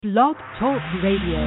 Blog Talk Radio.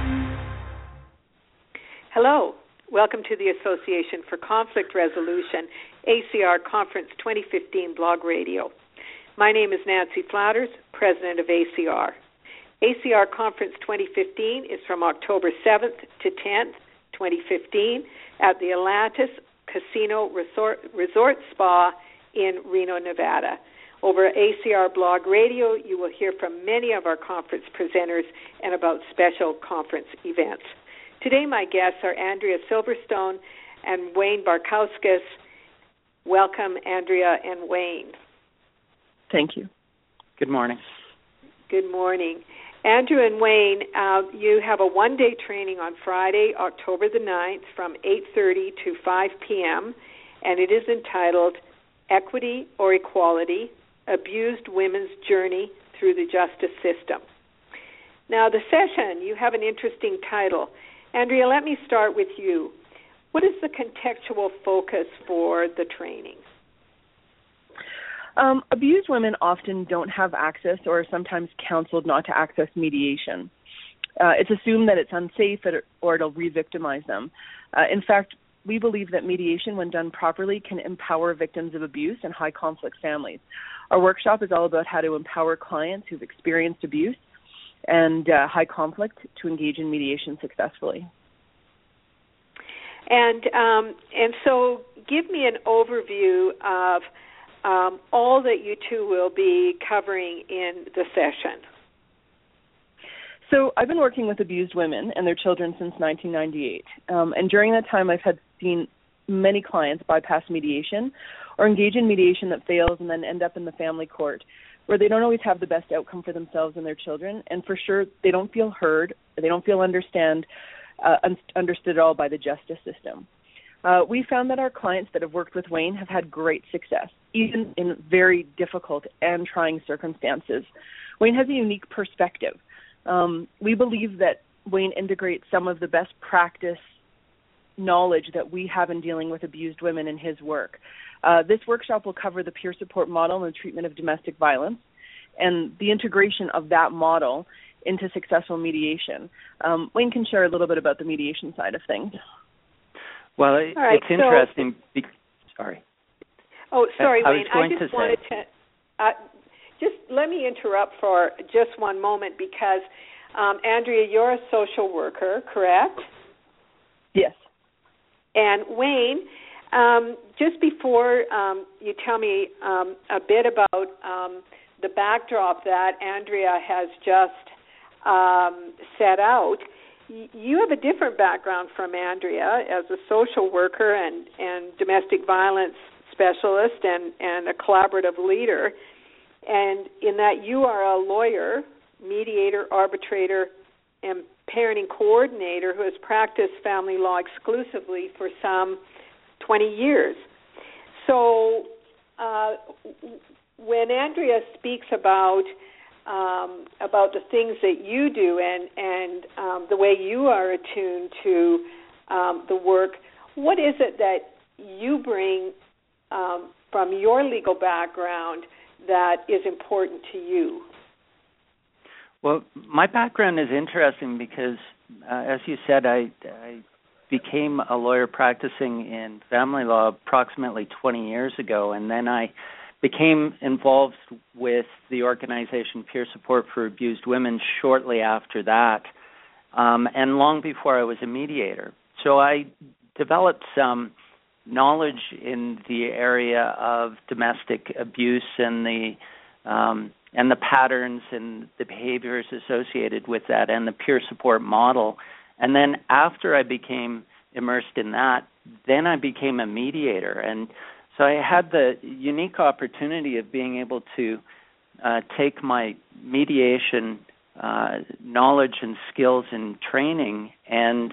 Hello. Welcome to the Association for Conflict Resolution, ACR Conference 2015 Blog Radio. My name is Nancy Flatters, President of ACR. ACR Conference 2015 is from October 7th to 10th, 2015 at the Atlantis Casino Resort Spa in Reno, Nevada. Over ACR Blog Radio, you will hear from many of our conference presenters and about special conference events. Today, my guests are Andrea Silverstone and Wayne Barkauskas. Welcome, Andrea and Wayne. Thank you. Good morning. Good morning. Andrew and Wayne, you have a one-day training on Friday, October the 9th from 8:30 to 5 p.m., and it is entitled Equity or Equality, Abused Women's Journey Through the Justice System. Now, the session, you have an interesting title. Andrea, let me start with you. What is the contextual focus for the training? Abused women often don't have access or are sometimes counseled not to access mediation. It's assumed that it's unsafe or it'll re-victimize them. In fact, we believe that mediation, when done properly, can empower victims of abuse and high-conflict families. Our workshop is all about how to empower clients who've experienced abuse and high conflict to engage in mediation successfully. And so give me an overview of all that you two will be covering in the session. So I've been working with abused women and their children since 1998. And during that time, I've seen many clients bypass mediation or engage in mediation that fails and then end up in the family court, where they don't always have the best outcome for themselves and their children. And for sure, they don't feel heard. They don't feel understood at all by the justice system. We found that our clients that have worked with Wayne have had great success, even in very difficult and trying circumstances. Wayne has a unique perspective. We believe that Wayne integrates some of the best practice knowledge that we have in dealing with abused women in his work. This workshop will cover the peer support model and the treatment of domestic violence and the integration of that model into successful mediation. Wayne can share a little bit about the mediation side of things. Well, it's interesting. Sorry. Oh, sorry, Wayne. I just wanted to just let me interrupt for just one moment because, Andrea, you're a social worker, correct? Yes. And Wayne, just before you tell me a bit about the backdrop that Andrea has just set out, you have a different background from Andrea as a social worker and domestic violence specialist and a collaborative leader, and in that you are a lawyer, mediator, arbitrator, and parenting coordinator who has practiced family law exclusively for some 20 years. So when Andrea speaks about the things that you do and the way you are attuned to the work, what is it that you bring from your legal background that is important to you? Well, my background is interesting because, as you said, I became a lawyer practicing in family law approximately 20 years ago, and then I became involved with the organization Peer Support for Abused Women shortly after that, and long before I was a mediator. So I developed some knowledge in the area of domestic abuse and the patterns and the behaviors associated with that and the peer support model. And then after I became immersed in that, then I became a mediator. And so I had the unique opportunity of being able to take my mediation knowledge and skills and training and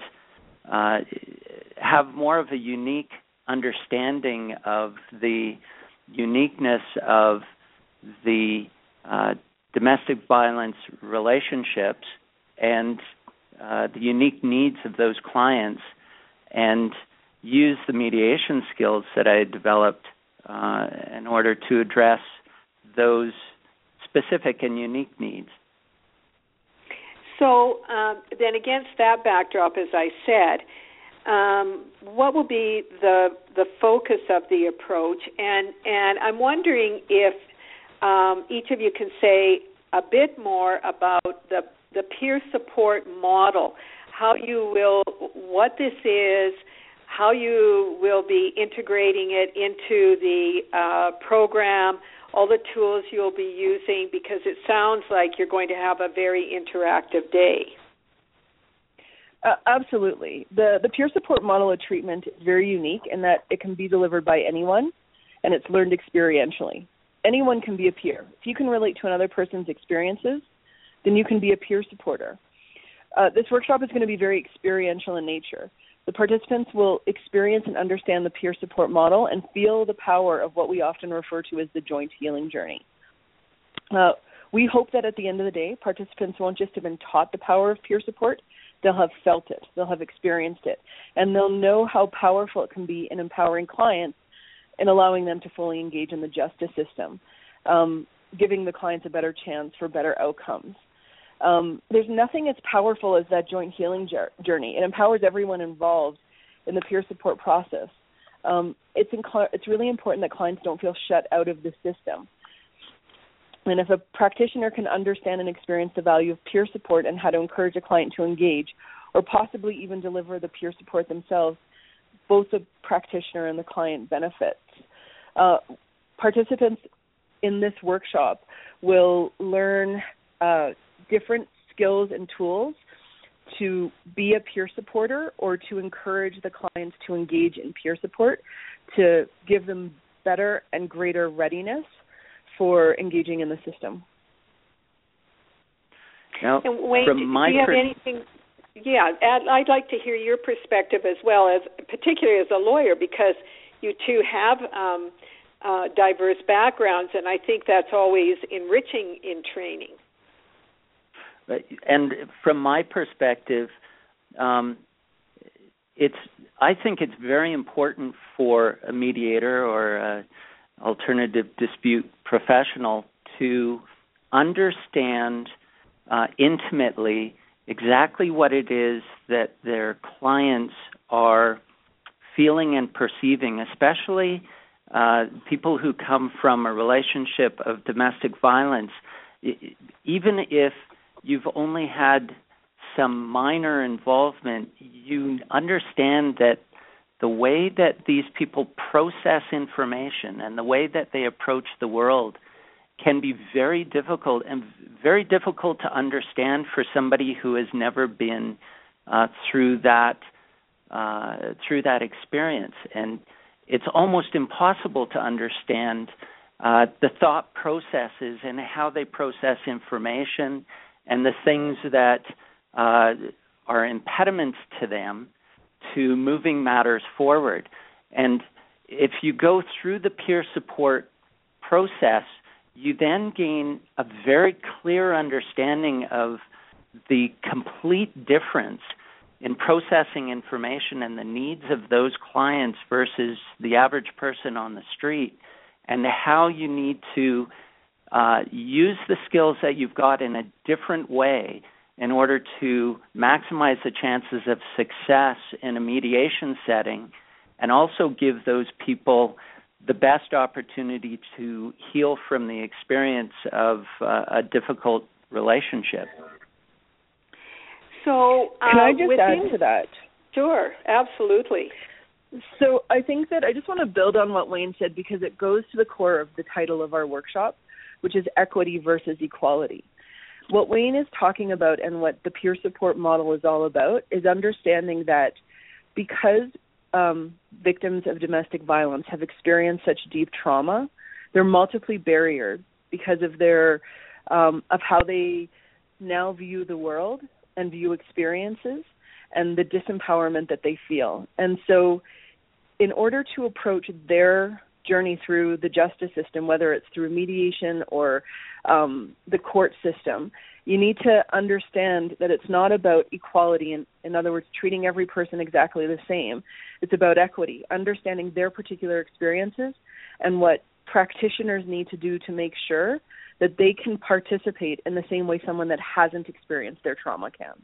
have more of a unique understanding of the uniqueness of the domestic violence relationships and the unique needs of those clients, and use the mediation skills that I had developed in order to address those specific and unique needs. So then against that backdrop, as I said, what will be the focus of the approach? And I'm wondering if each of you can say a bit more about the peer support model, what this is, how you will be integrating it into the program, all the tools you'll be using, because it sounds like you're going to have a very interactive day. Absolutely. The peer support model of treatment is very unique in that it can be delivered by anyone, and it's learned experientially. Anyone can be a peer. If you can relate to another person's experiences, then you can be a peer supporter. This workshop is going to be very experiential in nature. The participants will experience and understand the peer support model and feel the power of what we often refer to as the joint healing journey. We hope that at the end of the day, participants won't just have been taught the power of peer support, they'll have felt it, they'll have experienced it, and they'll know how powerful it can be in empowering clients and allowing them to fully engage in the justice system, giving the clients a better chance for better outcomes. There's nothing as powerful as that joint healing journey. It empowers everyone involved in the peer support process. It's really important that clients don't feel shut out of the system. And if a practitioner can understand and experience the value of peer support and how to encourage a client to engage, or possibly even deliver the peer support themselves, both the practitioner and the client benefits. Participants in this workshop will learn different skills and tools to be a peer supporter or to encourage the clients to engage in peer support, to give them better and greater readiness for engaging in the system. Now, and Wayne, from my do you have anything? Yeah, I'd like to hear your perspective as well, as particularly as a lawyer, because you two have diverse backgrounds, and I think that's always enriching in training. And from my perspective, I think it's very important for a mediator or an alternative dispute professional to understand intimately exactly what it is that their clients are feeling and perceiving, especially people who come from a relationship of domestic violence. Even if you've only had some minor involvement, you understand that the way that these people process information and the way that they approach the world can be very difficult, and very difficult to understand for somebody who has never been through that experience. And it's almost impossible to understand the thought processes and how they process information and the things that are impediments to them to moving matters forward. And if you go through the peer support process, you then gain a very clear understanding of the complete difference in processing information and the needs of those clients versus the average person on the street, and how you need to use the skills that you've got in a different way in order to maximize the chances of success in a mediation setting, and also give those people the best opportunity to heal from the experience of a difficult relationship. So, can I just add to that? Sure, absolutely. So I think that I just want to build on what Wayne said, because it goes to the core of the title of our workshop, which is equity versus equality. What Wayne is talking about and what the peer support model is all about is understanding that because victims of domestic violence have experienced such deep trauma, they're multiply barriered because of their of how they now view the world and view experiences and the disempowerment that they feel. And so in order to approach their journey through the justice system, whether it's through mediation or the court system, you need to understand that it's not about equality, in other words, treating every person exactly the same. It's about equity, understanding their particular experiences and what practitioners need to do to make sure that they can participate in the same way someone that hasn't experienced their trauma can.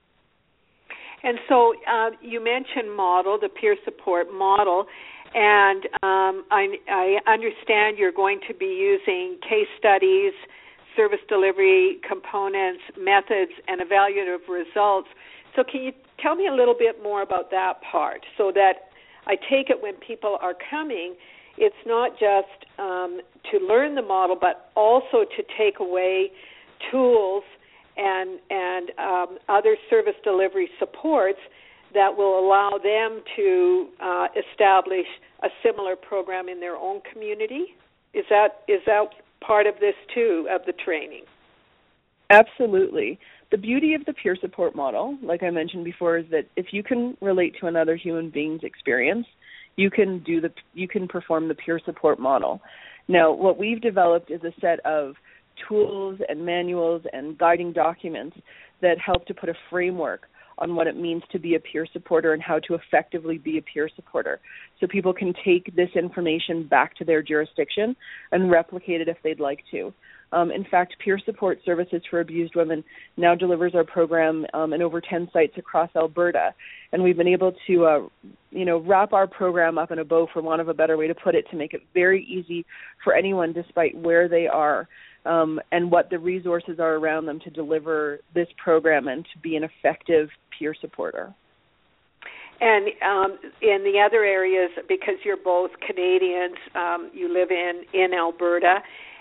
And so you mentioned model, the peer support model, and I understand you're going to be using case studies, service delivery components, methods, and evaluative results. So can you tell me a little bit more about that part, so that I take it when people are coming, it's not just to learn the model, but also to take away tools and other service delivery supports that will allow them to establish a similar program in their own community? Is that part of this too, of the training? Absolutely. The beauty of the peer support model, like I mentioned before, is that if you can relate to another human being's experience, you can perform the peer support model. Now, what we've developed is a set of tools and manuals and guiding documents that help to put a framework on what it means to be a peer supporter and how to effectively be a peer supporter. So people can take this information back to their jurisdiction and replicate it if they'd like to. In fact, Peer Support Services for Abused Women now delivers our program in over 10 sites across Alberta, and we've been able to, wrap our program up in a bow, for want of a better way to put it, to make it very easy for anyone, despite where they are, and what the resources are around them to deliver this program and to be an effective peer supporter. And in the other areas, because you're both Canadians, you live in Alberta,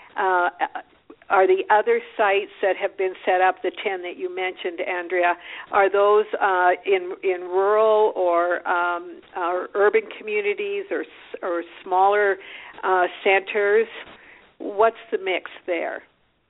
are the other sites that have been set up, the 10 that you mentioned, Andrea, are those in rural or urban communities or smaller centers? What's the mix there?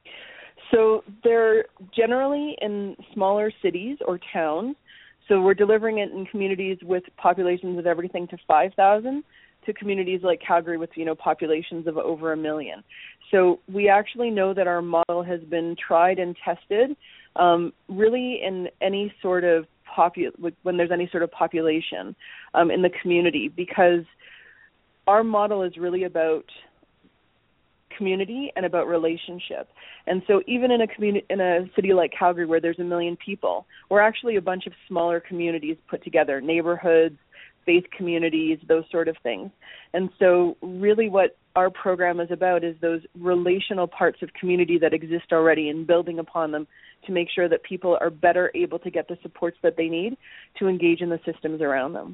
So they're generally in smaller cities or towns. So we're delivering it in communities with populations of everything to 5,000 to communities like Calgary with, populations of over 1 million. So we actually know that our model has been tried and tested really in any sort of when there's any sort of population in the community, because our model is really about community and about relationship. And so even in a city like Calgary where there's 1 million people, we're actually a bunch of smaller communities put together, neighborhoods, faith communities, those sort of things. And so really what our program is about is those relational parts of community that exist already and building upon them to make sure that people are better able to get the supports that they need to engage in the systems around them.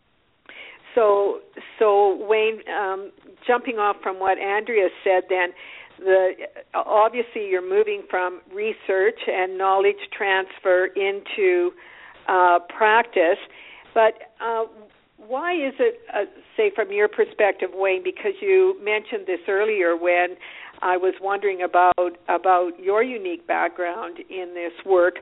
So Wayne, jumping off from what Andrea said then, obviously you're moving from research and knowledge transfer into practice, but why is it, say from your perspective, Wayne, because you mentioned this earlier when I was wondering about your unique background in this work,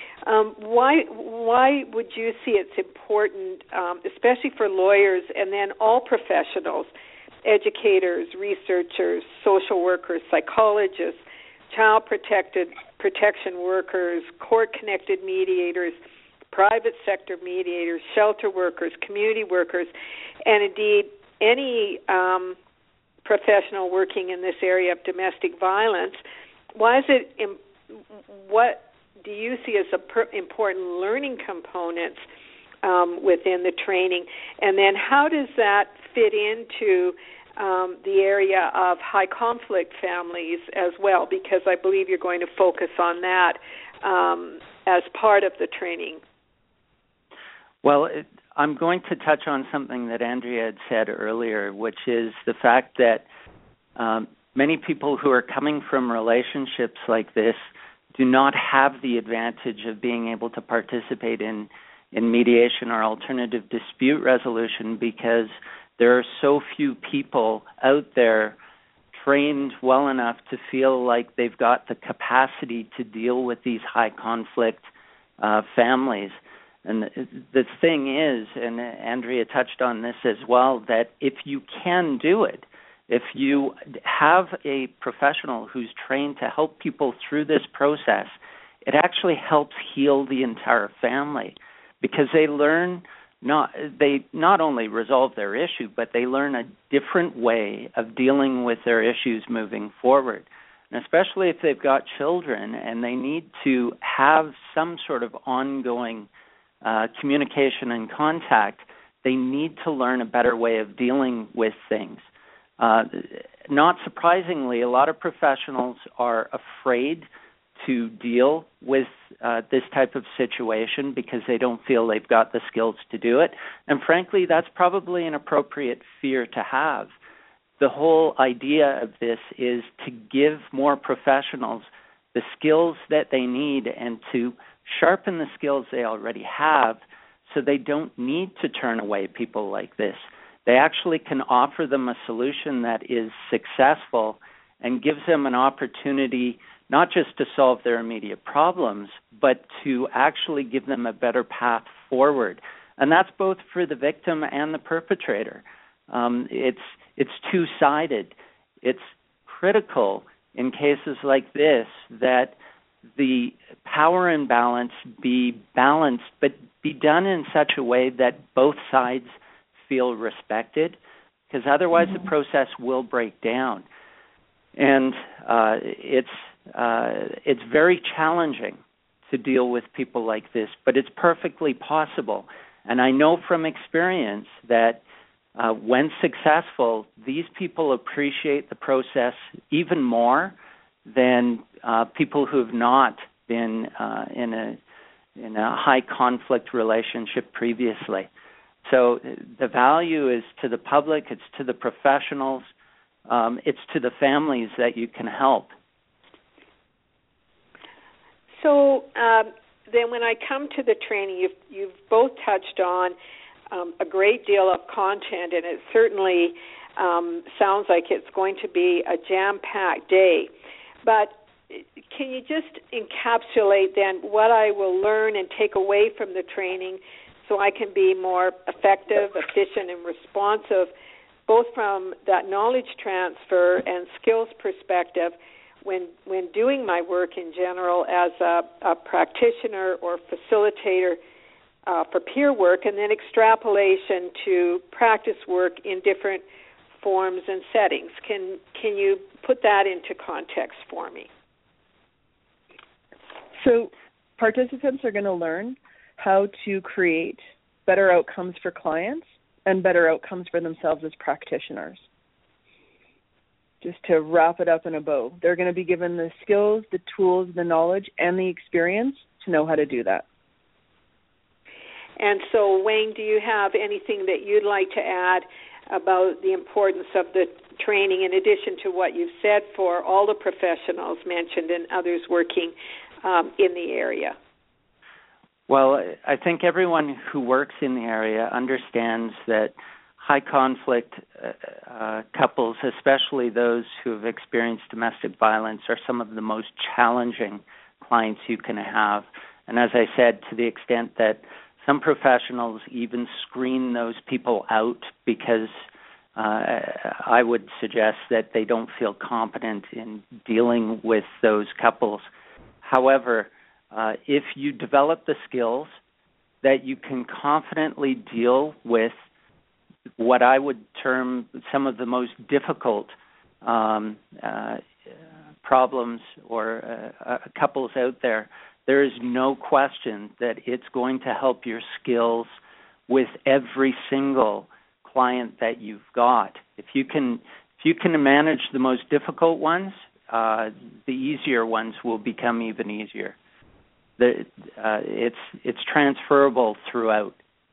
why would you see it's important, especially for lawyers and then all professionals, educators, researchers, social workers, psychologists, child protection workers, court-connected mediators, private sector mediators, shelter workers, community workers, and indeed any professional working in this area of domestic violence, why is it, what do you see as important learning components within the training? And then how does that fit into the area of high conflict families as well? Because I believe you're going to focus on that as part of the training. Well, I'm going to touch on something that Andrea had said earlier, which is the fact that many people who are coming from relationships like this do not have the advantage of being able to participate in mediation or alternative dispute resolution because there are so few people out there trained well enough to feel like they've got the capacity to deal with these high conflict families. And the thing is, and Andrea touched on this as well, that if you can do it, if you have a professional who's trained to help people through this process, it actually helps heal the entire family because they not only resolve their issue, but they learn a different way of dealing with their issues moving forward. And especially if they've got children and they need to have some sort of ongoing communication and contact, they need to learn a better way of dealing with things. Not surprisingly, a lot of professionals are afraid to deal with this type of situation because they don't feel they've got the skills to do it. And frankly, that's probably an appropriate fear to have. The whole idea of this is to give more professionals the skills that they need and to sharpen the skills they already have so they don't need to turn away people like this. They actually can offer them a solution that is successful and gives them an opportunity not just to solve their immediate problems, but to actually give them a better path forward. And that's both for the victim and the perpetrator. It's two-sided. It's critical in cases like this that the power imbalance be balanced, but be done in such a way that both sides feel respected, because otherwise the process will break down. And it's very challenging to deal with people like this, but it's perfectly possible. And I know from experience that when successful, these people appreciate the process even more than people who have not been in a high conflict relationship previously. So the value is to the public, it's to the professionals, it's to the families that you can help. So then when I come to the training, you've both touched on a great deal of content, and it certainly sounds like it's going to be a jam-packed day. But can you just encapsulate then what I will learn and take away from the training so I can be more effective, efficient, and responsive, both from that knowledge transfer and skills perspective when doing my work in general as a practitioner or facilitator for peer work, and then extrapolation to practice work in different forms and settings. Can you put that into context for me? So participants are going to learn how to create better outcomes for clients and better outcomes for themselves as practitioners. Just to wrap it up in a bow, they're going to be given the skills, the tools, the knowledge, and the experience to know how to do that. And so, Wayne, do you have anything that you'd like to add about the importance of the training in addition to what you've said for all the professionals mentioned and others working in the area? Well, I think everyone who works in the area understands that high conflict couples, especially those who have experienced domestic violence, are some of the most challenging clients you can have. And as I said, to the extent that some professionals even screen those people out because I would suggest that they don't feel competent in dealing with those couples. However, if you develop the skills that you can confidently deal with what I would term some of the most difficult problems or couples out there, there is no question that it's going to help your skills with every single client that you've got. If you can manage the most difficult ones, the easier ones will become even easier. It's transferable throughout.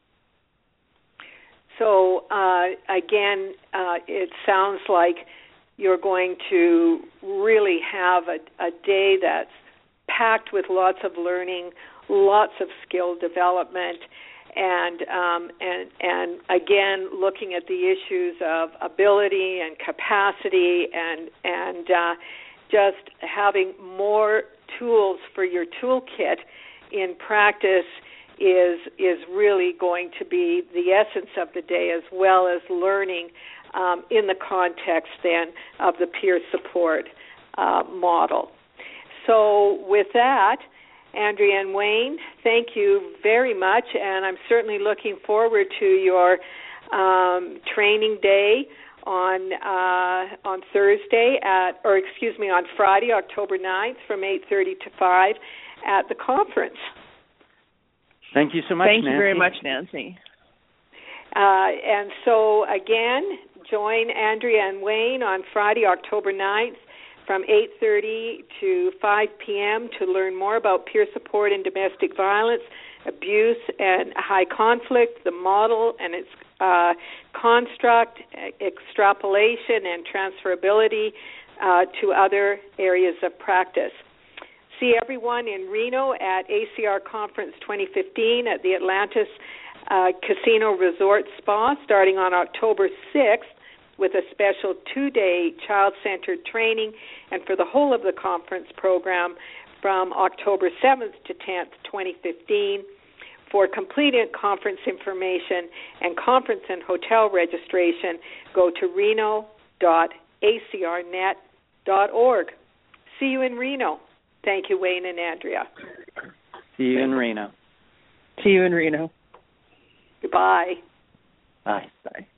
So again, it sounds like you're going to really have a day that's packed with lots of learning, lots of skill development, and again looking at the issues of ability and capacity and just having more tools for your toolkit in practice is really going to be the essence of the day, as well as learning in the context then of the peer support model. So with that, Andrea and Wayne, thank you very much, and I'm certainly looking forward to your training day on Thursday on Friday, October 9th from 8:30 to 5 at the conference. Thank you so much, Thank Nancy. you very much, Nancy. And so, again, join Andrea and Wayne on Friday, October 9th from 8:30 to 5 p.m. to learn more about peer support in domestic violence, abuse, and high conflict, the model and its construct, extrapolation, and transferability to other areas of practice. See everyone in Reno at ACR Conference 2015 at the Atlantis Casino Resort Spa starting on October 6th with a special 2-day child-centered training, and for the whole of the conference program from October 7th to 10th, 2015. For complete conference information and conference and hotel registration, go to reno.acrnet.org. See you in Reno. Thank you, Wayne and Andrea. See you in Reno. See you in Reno. Goodbye. Bye. Bye.